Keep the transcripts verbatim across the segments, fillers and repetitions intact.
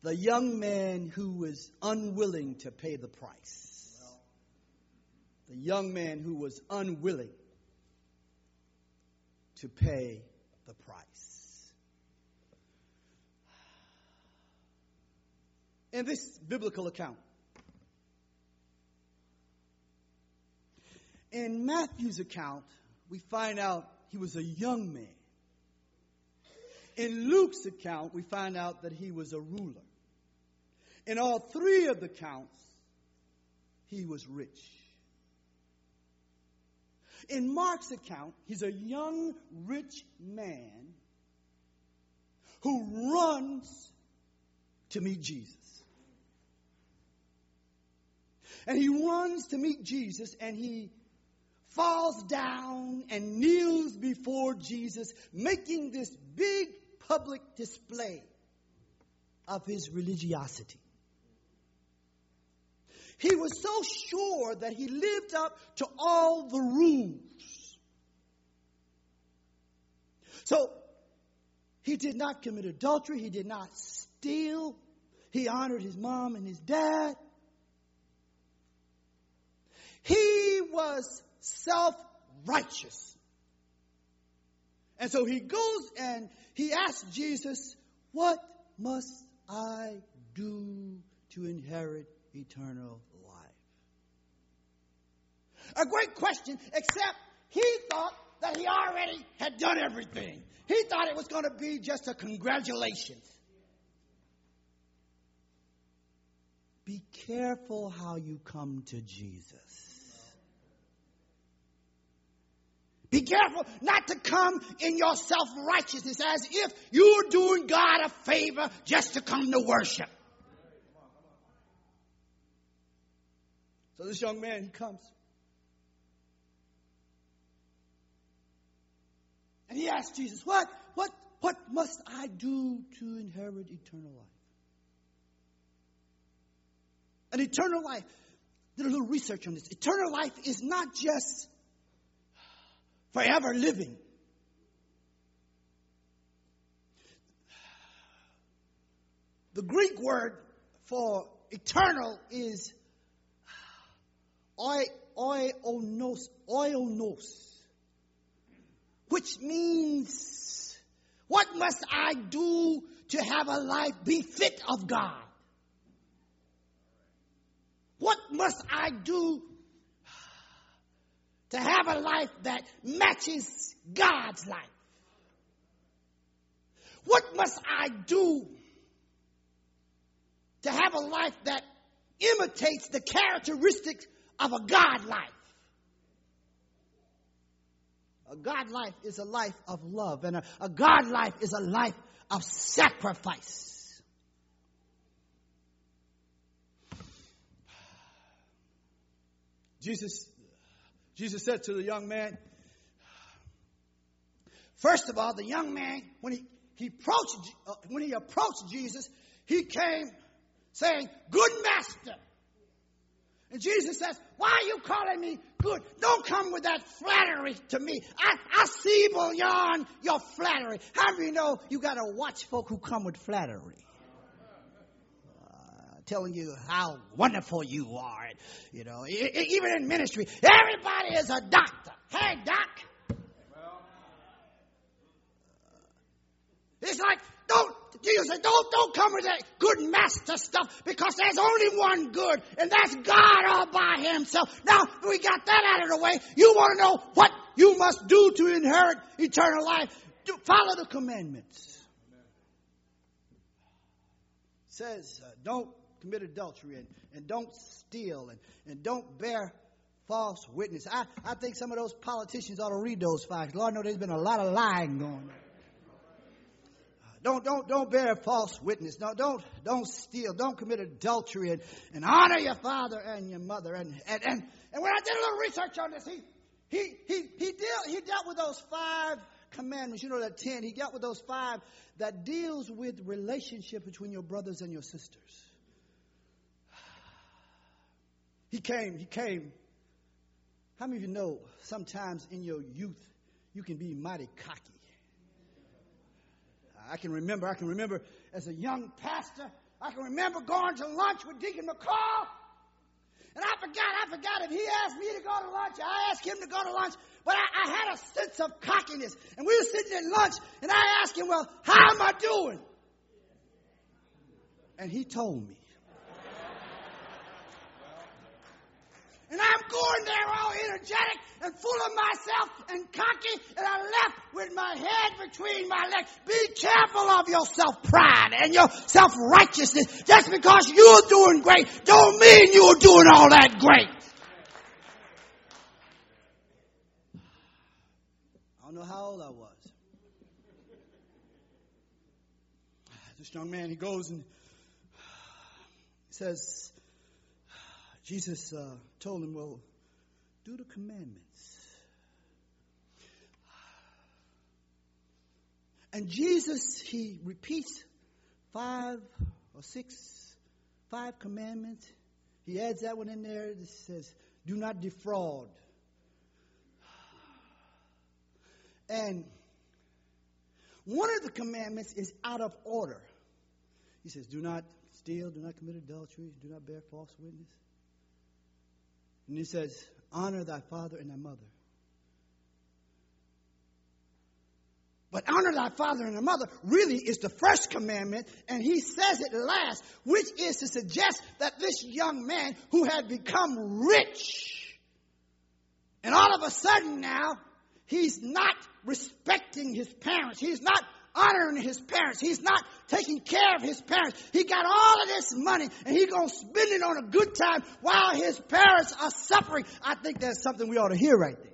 the young man who was unwilling to pay the price. The young man who was unwilling to pay the price. In this biblical account, in Matthew's account, we find out he was a young man. In Luke's account, we find out that he was a ruler. In all three of the accounts, he was rich. In Mark's account, he's a young, rich man who runs to meet Jesus. And he runs to meet Jesus, and he falls down and kneels before Jesus, making this big public display of his religiosity. He was so sure that he lived up to all the rules. So he did not commit adultery. He did not steal. He honored his mom and his dad. He was self-righteous. And so he goes and he asks Jesus, what must I do to inherit eternal life? A great question, except he thought that he already had done everything. He thought it was going to be just a congratulations. Be careful how you come to Jesus. Be careful not to come in your self-righteousness as if you're doing God a favor just to come to worship. So this young man, he comes. And he asks Jesus, what, what, what must I do to inherit eternal life? And eternal life, did a little research on this. Eternal life is not just forever living. The Greek word for eternal is oi, oionos, oionos, which means, what must I do to have a life befit of God? What must I do to have a life that matches God's life? What must I do to have a life that imitates the characteristics of a God life? A God life is a life of love, and a, a God life is a life of sacrifice. Jesus, Jesus said to the young man, first of all, the young man, when he, he approached uh, when he approached Jesus, he came saying, "Good master." And Jesus says, "Why are you calling me good? Don't come with that flattery to me. I, I see beyond your flattery." How do you know you got to watch folk who come with flattery? Telling you how wonderful you are. You know, even in ministry, everybody is a doctor. Hey, doc. It's like, don't, Jesus said, don't, don't come with that good master stuff, because there's only one good, and that's God all by himself. Now, we got that out of the way. You want to know what you must do to inherit eternal life? Do, follow the commandments. It says, uh, don't commit adultery, and, and don't steal, and, and don't bear false witness. I, I think some of those politicians ought to read those facts. Lord knows there's been a lot of lying going on. Don't, don't, don't bear false witness. No, don't, don't steal. Don't commit adultery, and, and honor your father and your mother. And, and, and, and when I did a little research on this, he, he, he, he, deal, he dealt with those five commandments. You know, that ten. He dealt with those five that deals with relationship between your brothers and your sisters. He came, he came. How many of you know sometimes in your youth you can be mighty cocky? I can remember, I can remember as a young pastor, I can remember going to lunch with Deacon McCall. And I forgot, I forgot if he asked me to go to lunch, I asked him to go to lunch. But I, I had a sense of cockiness. And we were sitting at lunch, and I asked him, well, how am I doing? And he told me. And I'm going there all energetic and full of myself and cocky, and I left with my head between my legs. Be careful of your self-pride and your self-righteousness. Just because you're doing great don't mean you're doing all that great. I don't know how old I was. This young man, he goes and says, Jesus uh, told him, well, do the commandments. And Jesus, he repeats five or six, five commandments. He adds that one in there. It says, do not defraud. And one of the commandments is out of order. He says, do not steal, do not commit adultery, do not bear false witness. And he says, honor thy father and thy mother. But honor thy father and thy mother really is the first commandment, and he says it last, which is to suggest that this young man who had become rich, and all of a sudden now, he's not respecting his parents. He's not honoring his parents. He's not taking care of his parents. He got all of this money, and he's going to spend it on a good time while his parents are suffering. I think that's something we ought to hear right there.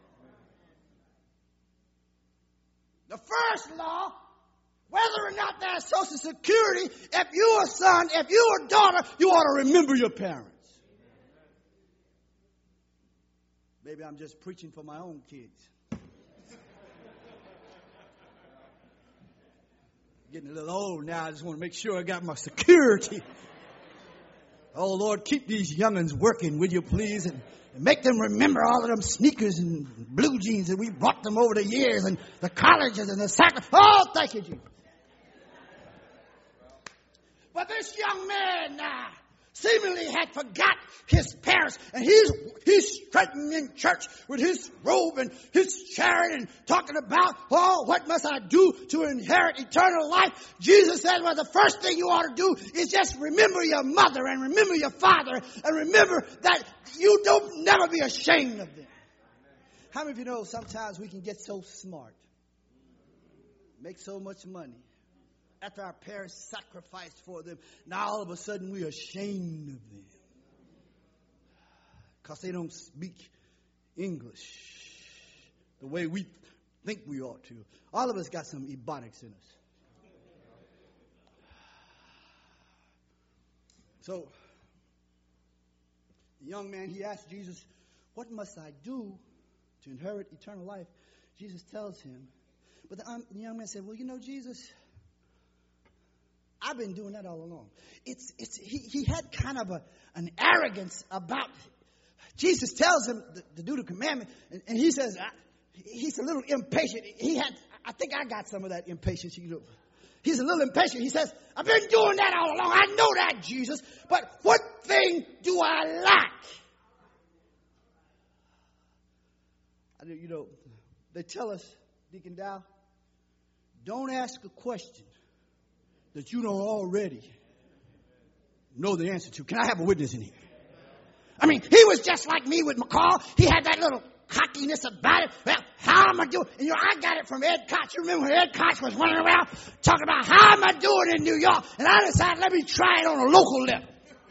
The first law, whether or not there's Social Security, if you're a son, if you're a daughter, you ought to remember your parents. Maybe I'm just preaching for my own kids. Getting a little old now. I just want to make sure I got my security. Oh, Lord, keep these young'uns working, will you please? And, and make them remember all of them sneakers and blue jeans that we bought them over the years and the colleges and the sacrifice. Oh, thank you, Jesus. But this young man now seemingly had forgot his parents, and he's he's strutting in church with his robe and his chariot and talking about, oh, what must I do to inherit eternal life? Jesus said, well, the first thing you ought to do is just remember your mother and remember your father and remember that you don't never be ashamed of them. How many of you know sometimes we can get so smart, make so much money, after our parents sacrificed for them, now all of a sudden we're ashamed of them because they don't speak English the way we think we ought to. All of us got some ebonics in us. So, the young man, he asked Jesus, what must I do to inherit eternal life? Jesus tells him. But the, um, the young man said, well, you know, Jesus, I've been doing that all along. It's, it's, he, he had kind of a, an arrogance about, Jesus tells him to, to do the commandment, and, and he says, I, he's a little impatient. He had, I think I got some of that impatience. You know. He's a little impatient. He says, I've been doing that all along. I know that, Jesus, but what thing do I lack? I, you know, they tell us, Deacon Dow, don't ask a question that you don't already know the answer to. Can I have a witness in here? I mean, he was just like me with McCall. He had that little cockiness about it. Well, how am I doing? And, you know, I got it from Ed Koch. You remember when Ed Koch was running around talking about how am I doing in New York? And I decided, let me try it on a local level.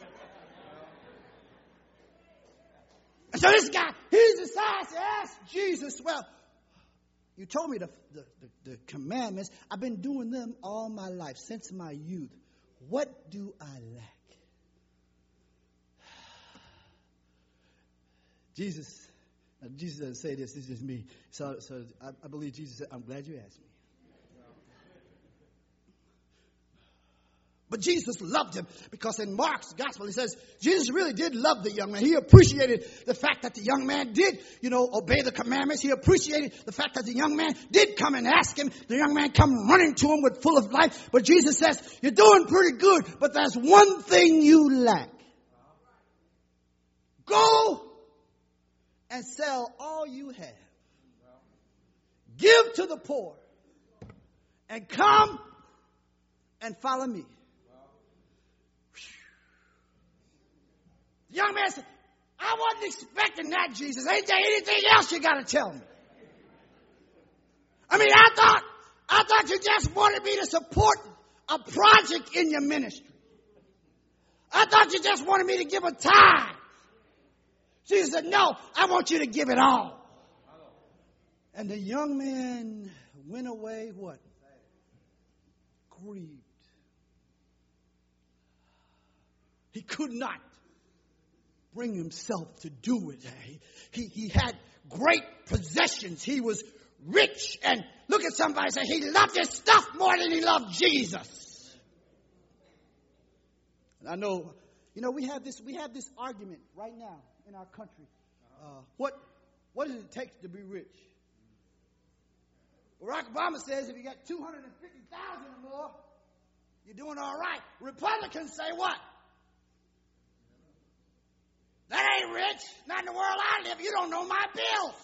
And so this guy, he decides to ask Jesus, well, you told me the, the, the, the commandments. I've been doing them all my life, since my youth. What do I lack? Jesus, now Jesus doesn't say this, this is just me. So, so I, I believe Jesus said, I'm glad you asked me. But Jesus loved him, because in Mark's gospel, it says Jesus really did love the young man. He appreciated the fact that the young man did, you know, obey the commandments. He appreciated the fact that the young man did come and ask him. The young man come running to him with full of life. But Jesus says, you're doing pretty good, but there's one thing you lack. Go and sell all you have. Give to the poor. And come and follow me. The young man said, I wasn't expecting that, Jesus. Ain't there anything else you got to tell me? I mean, I thought, I thought you just wanted me to support a project in your ministry. I thought you just wanted me to give a tithe. Jesus said, no, I want you to give it all. And the young man went away, what? Grieved. He could not bring himself to do it. He, he, he had great possessions. He was rich. And look at somebody and say, he loved his stuff more than he loved Jesus. And I know, you know, we have this, we have this argument right now in our country. Uh, what, what does it take to be rich? Barack Obama says if you got two hundred fifty thousand or more, you're doing all right. Republicans say what? That ain't rich. Not in the world I live. You don't know my bills.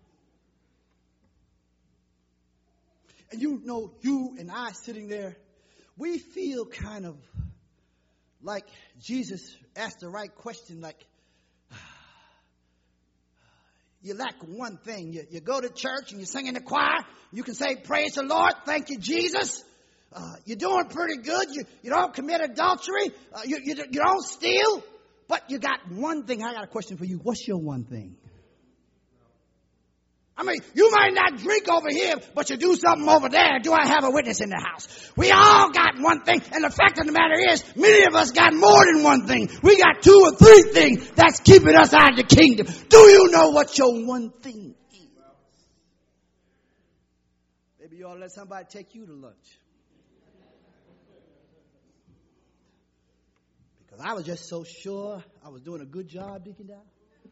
And you know, you and I sitting there, we feel kind of like Jesus asked the right question, like, you lack one thing. You, you go to church and you sing in the choir. You can say, praise the Lord. Thank you, Jesus. Uh, you're doing pretty good. You, you don't commit adultery. Uh, you, you, you don't steal. But you got one thing. I got a question for you. What's your one thing? I mean, you might not drink over here, but you do something over there. Do I have a witness in the house? We all got one thing. And the fact of the matter is, many of us got more than one thing. We got two or three things that's keeping us out of the kingdom. Do you know what your one thing is? Maybe you ought to let somebody take you to lunch. Because I was just so sure I was doing a good job, Deacon Dow.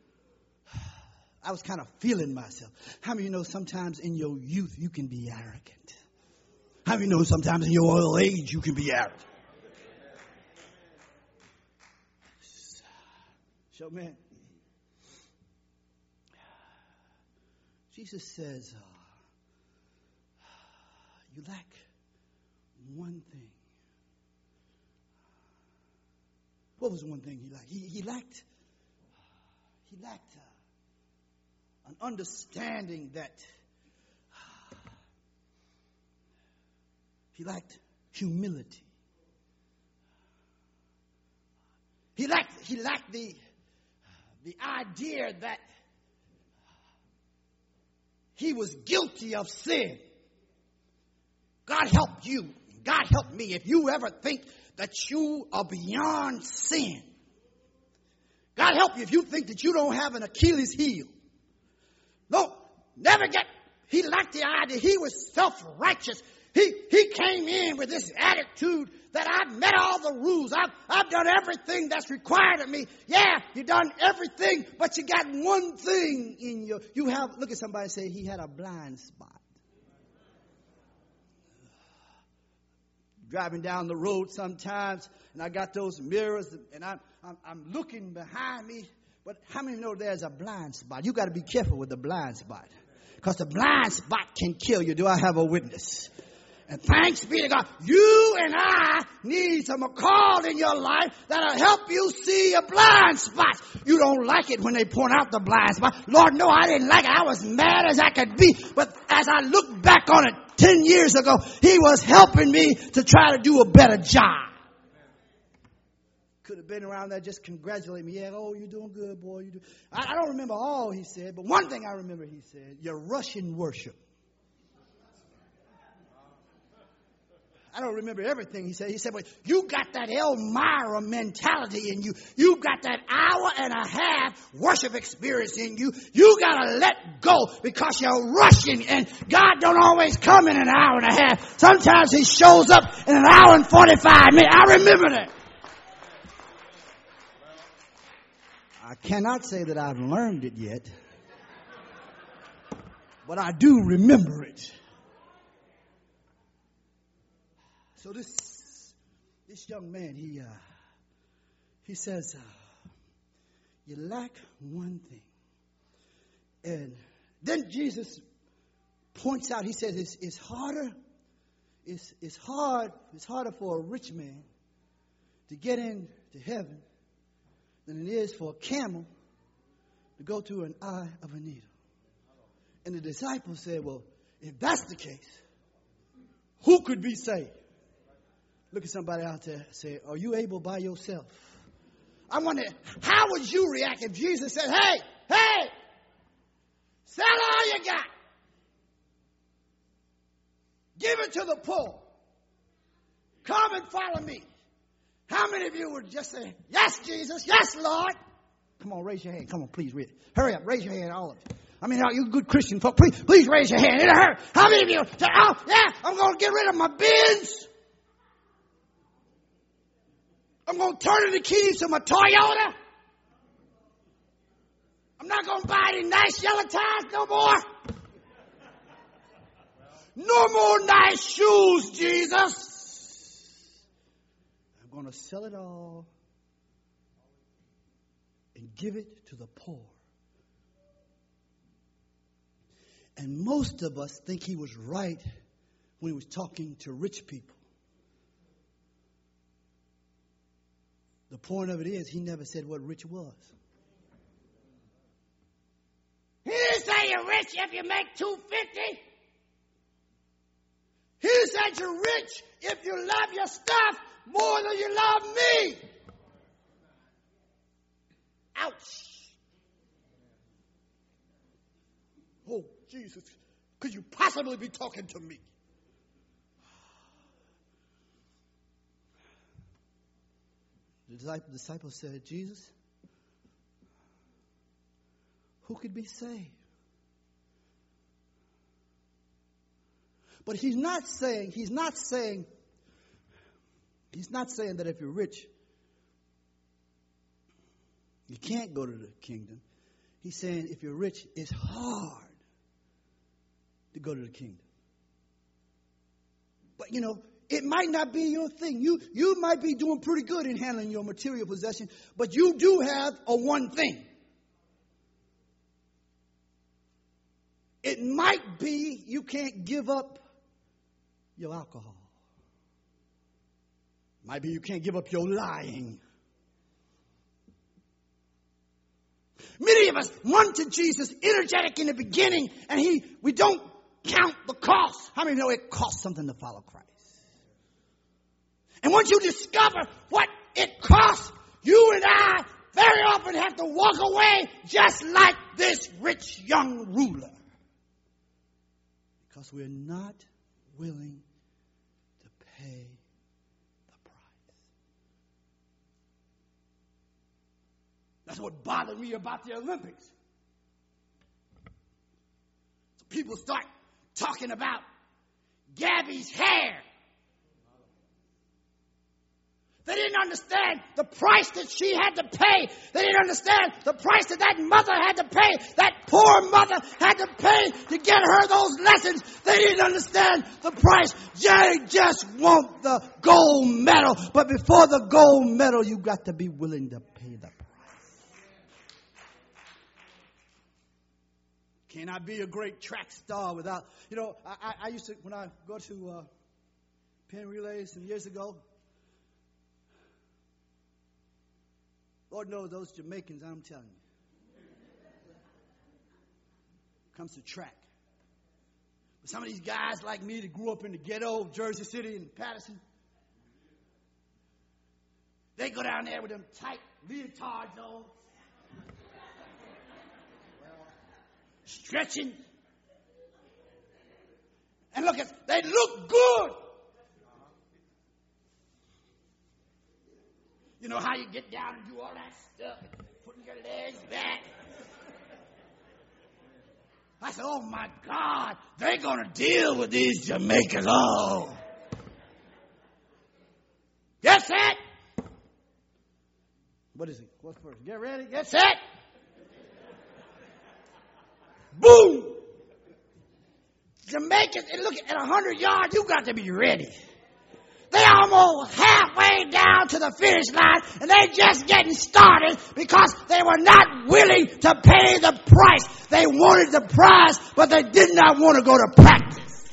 I was kind of feeling myself. How many of you know sometimes in your youth you can be arrogant? How many of you know sometimes in your old age you can be arrogant? So, man, Jesus says, uh, you lack one thing. What was the one thing he lacked? He, he lacked, he lacked uh, an understanding that he lacked humility. He lacked, he lacked the, the idea that he was guilty of sin. God help you. God help me. If you ever think that you are beyond sin, God help you if you think that you don't have an Achilles heel. No, never get, he lacked the idea. He was self-righteous. He, he came in with this attitude that I've met all the rules. I've, I've done everything that's required of me. Yeah, you've done everything, but you got one thing in your, you have, look at somebody and say, he had a blind spot. Driving down the road sometimes, and I got those mirrors, and I'm, I'm, I'm looking behind me. But how many know there's a blind spot? You got to be careful with the blind spot, because the blind spot can kill you. Do I have a witness? And thanks be to God, you and I need some call in your life that'll help you see a blind spot. You don't like it when they point out the blind spot. Lord, no, I didn't like it. I was mad as I could be. But as I look back on it ten years ago, he was helping me to try to do a better job. Could have been around there just congratulating me. Yeah, oh, you're doing good, boy. You do. I, I don't remember all he said, but one thing I remember he said, you're rushing worship. I don't remember everything he said. He said, well, you got that Elmira mentality in you. You got that hour and a half worship experience in you. You got to let go because you're rushing, and God don't always come in an hour and a half. Sometimes he shows up in an hour and forty-five minutes. I remember that. I cannot say that I've learned it yet, but I do remember it. So this this young man, he uh, he says, uh, you lack one thing. And then Jesus points out, he says, it's, it's harder, it's, it's hard, it's harder for a rich man to get into heaven than it is for a camel to go through an eye of a needle. And the disciples said, well, if that's the case, who could be saved? Look at somebody out there and say, are you able by yourself? I wonder, how would you react if Jesus said, hey, hey, sell all you got. Give it to the poor. Come and follow me. How many of you would just say, yes, Jesus, yes, Lord? Come on, raise your hand. Come on, please read it. Hurry up, raise your hand, all of you. I mean, you good Christian folk, please, please raise your hand. In a hurry. How many of you say, oh, yeah, I'm going to get rid of my Benz. I'm going to turn in the keys to my Toyota. I'm not going to buy any nice yellow tires no more. No more nice shoes, Jesus. I'm going to sell it all and give it to the poor. And most of us think he was right when he was talking to rich people. The point of it is, he never said what rich was. He didn't say you're rich if you make two hundred fifty dollars. He said you're rich if you love your stuff more than you love me. Ouch. Oh, Jesus, could you possibly be talking to me? The disciples said, Jesus, who could be saved? But he's not saying, he's not saying, he's not saying that if you're rich, you can't go to the kingdom. He's saying if you're rich, it's hard to go to the kingdom. But, you know, it might not be your thing. You, you might be doing pretty good in handling your material possession, but you do have a one thing. It might be you can't give up your alcohol. Might be you can't give up your lying. Many of us run to Jesus energetic in the beginning, and he we don't count the cost. How many know it costs something to follow Christ? And once you discover what it costs, you and I very often have to walk away just like this rich young ruler. Because we're not willing to pay the price. That's what bothered me about the Olympics. So people start talking about Gabby's hair. They didn't understand the price that she had to pay. They didn't understand the price that that mother had to pay. That poor mother had to pay to get her those lessons. They didn't understand the price. They just want the gold medal. But before the gold medal, you got to be willing to pay the price. Can I be a great track star without, you know, I, I used to, when I go to uh, Penn Relays some years ago, Lord knows those Jamaicans, I'm telling you. Comes to track. But some of these guys like me that grew up in the ghetto of Jersey City and Patterson, they go down there with them tight leotards on, stretching. And look, at they look good. You know how you get down and do all that stuff, putting your legs back. I said, oh, my God, they're going to deal with these Jamaicans. Oh. Get set. What is it? What's first? Get ready. Get set. Boom. Jamaicans, and look, at one hundred yards, you got to be ready. They almost halfway down to the finish line, and they just getting started because they were not willing to pay the price. They wanted the prize, but they did not want to go to practice.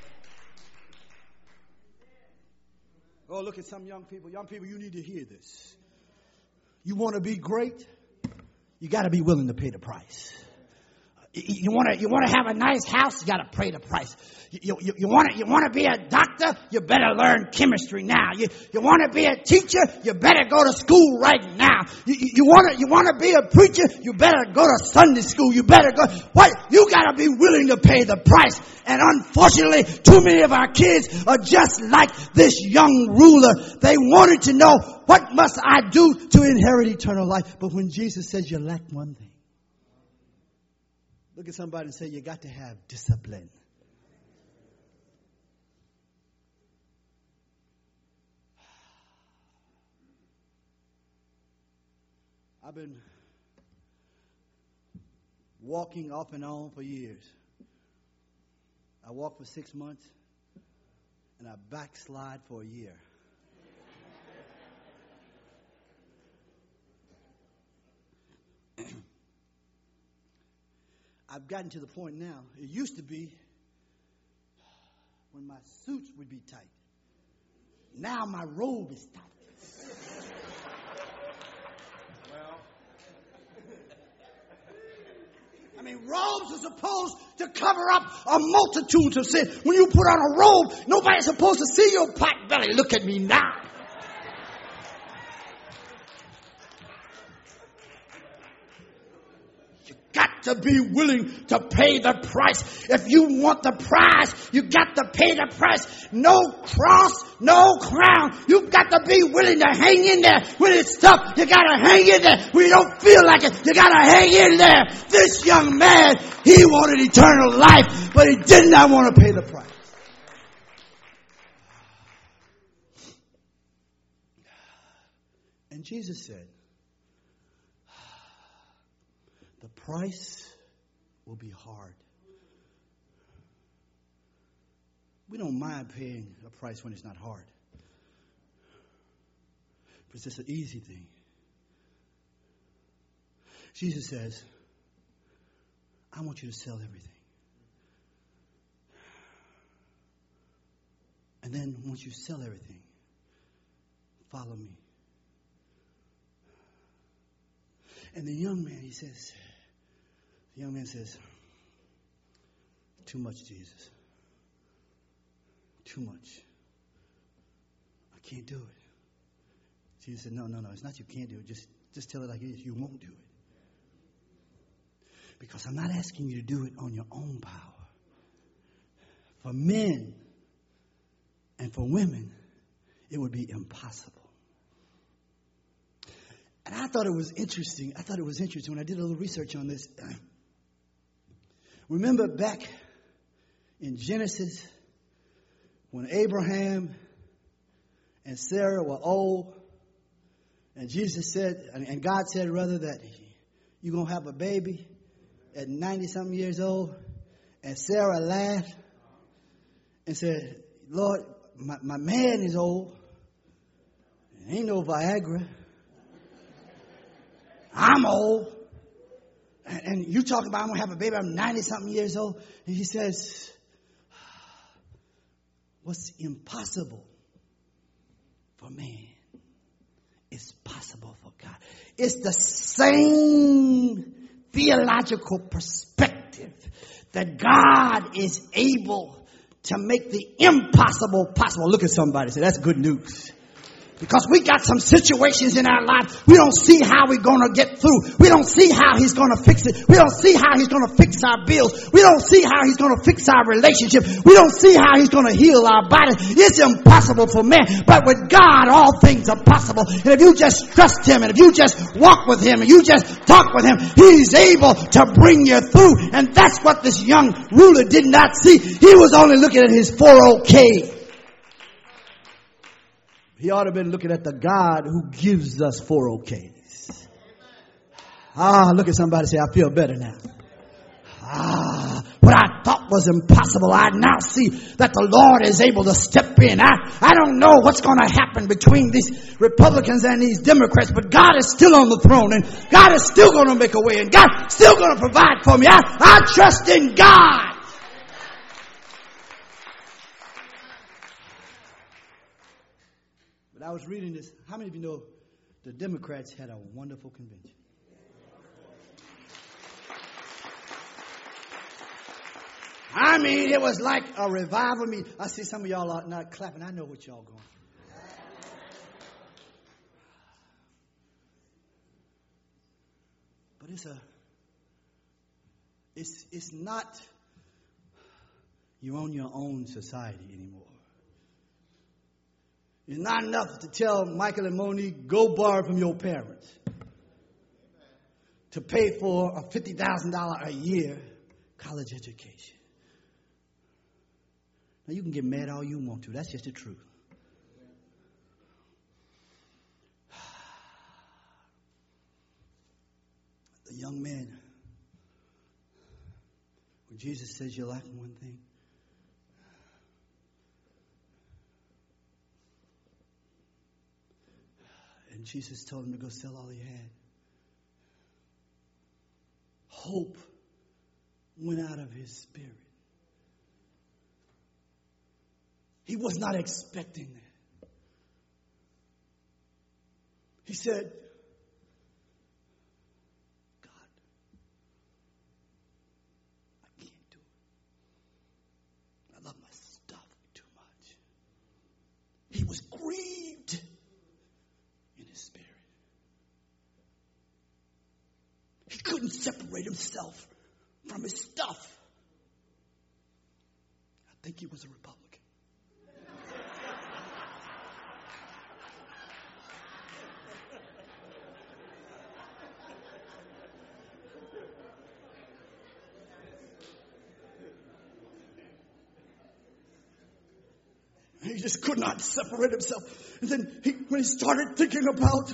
Oh, look at some young people. Young people, you need to hear this. You want to be great? You got to be willing to pay the price. You want to you want to have a nice house? You got to pay the price. You, you, you want to you want to be a doctor? You better learn chemistry now. You you want to be a teacher? You better go to school right now. You you want to you want to be a preacher? You better go to Sunday school. You better go. What? You got to be willing to pay the price. And unfortunately, too many of our kids are just like this young ruler. They wanted to know, what must I do to inherit eternal life? But when Jesus says you lack one thing, look at somebody and say, you got to have discipline. I've been walking off and on for years. I walked for six months, and I backslide for a year. I've gotten to the point now, it used to be when my suits would be tight. Now my robe is tight. I mean, robes are supposed to cover up a multitude of sin. When you put on a robe, nobody's supposed to see your pot belly. Look at me now. Got to be willing to pay the price. If you want the prize, you got to pay the price. No cross, no crown. You got to be willing to hang in there. When it's tough, you got to hang in there. When you don't feel like it, you got to hang in there. This young man, he wanted eternal life, but he did not want to pay the price. And Jesus said, the price will be hard. We don't mind paying a price when it's not hard. But it's just an easy thing. Jesus says, I want you to sell everything. And then once you sell everything, follow me. And the young man, he says, the young man says, too much, Jesus. Too much. I can't do it. Jesus said, no, no, no. It's not you can't do it. Just, just tell it like it is. You won't do it. Because I'm not asking you to do it on your own power. For men and for women, it would be impossible. And I thought it was interesting. I thought it was interesting when I did a little research on this. Remember back in Genesis when Abraham and Sarah were old, and Jesus said, and God said rather, that you're going to have a baby at ninety-something years old. And Sarah laughed and said, Lord, my, my man is old. There ain't no Viagra. I'm old. And, and you talking about I'm going to have a baby, I'm ninety-something years old. And he says, what's impossible for man is possible for God. It's the same theological perspective that God is able to make the impossible possible. Look at somebody and say, that's good news. Because we got some situations in our life, we don't see how we're going to get through. We don't see how he's going to fix it. We don't see how he's going to fix our bills. We don't see how he's going to fix our relationship. We don't see how he's going to heal our body. It's impossible for man. But with God, all things are possible. And if you just trust him, and if you just walk with him, and you just talk with him, he's able to bring you through. And that's what this young ruler did not see. He was only looking at his four oh K. He ought to have been looking at the God who gives us four oh Ks. Ah, look at somebody say, I feel better now. Ah, what I thought was impossible, I now see that the Lord is able to step in. I, I don't know what's going to happen between these Republicans and these Democrats, but God is still on the throne, and God is still going to make a way, and God's still going to provide for me. I, I trust in God. I was reading this. How many of you know the Democrats had a wonderful convention? I mean, it was like a revival meeting. I see some of y'all are not clapping. I know what y'all going through. But it's a, it's it's not you own your own society anymore. It's not enough to tell Michael and Monique, go borrow from your parents to pay for a fifty thousand dollars a year college education. Now, you can get mad all you want to. That's just the truth. The young man, when Jesus says you're lacking one thing, and Jesus told him to go sell all he had. Hope went out of his spirit. He was not expecting that. He said, God, I can't do it. I love my stuff too much. He was grieved in his spirit. He couldn't separate himself from his stuff. I think he was a Republican. He just could not separate himself. And then he, when he started thinking about,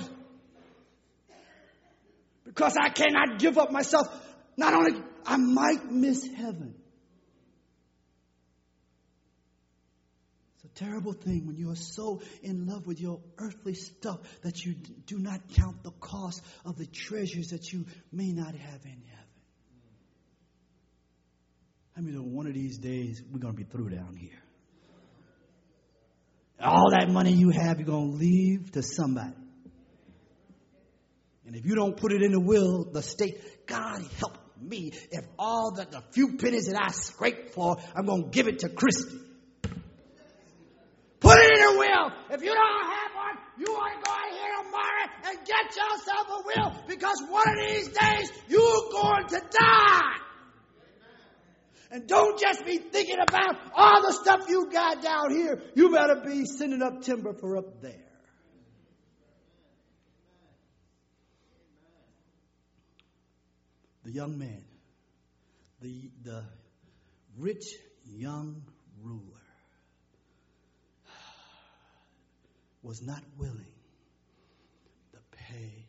because I cannot give up myself, not only I might miss heaven. It's a terrible thing when you are so in love with your earthly stuff that you do not count the cost of the treasures that you may not have in heaven. I mean, one of these days we're going to be through down here. All that money you have, you're going to leave to somebody. And if you don't put it in the will, the state, God help me if all the, the few pennies that I scrape for, I'm going to give it to Christy. Put it in a will. If you don't have one, you want to go out here tomorrow and get yourself a will, because one of these days you're going to die. And don't just be thinking about all the stuff you got down here. You better be sending up timber for up there. The young man, the, the rich young ruler, was not willing to pay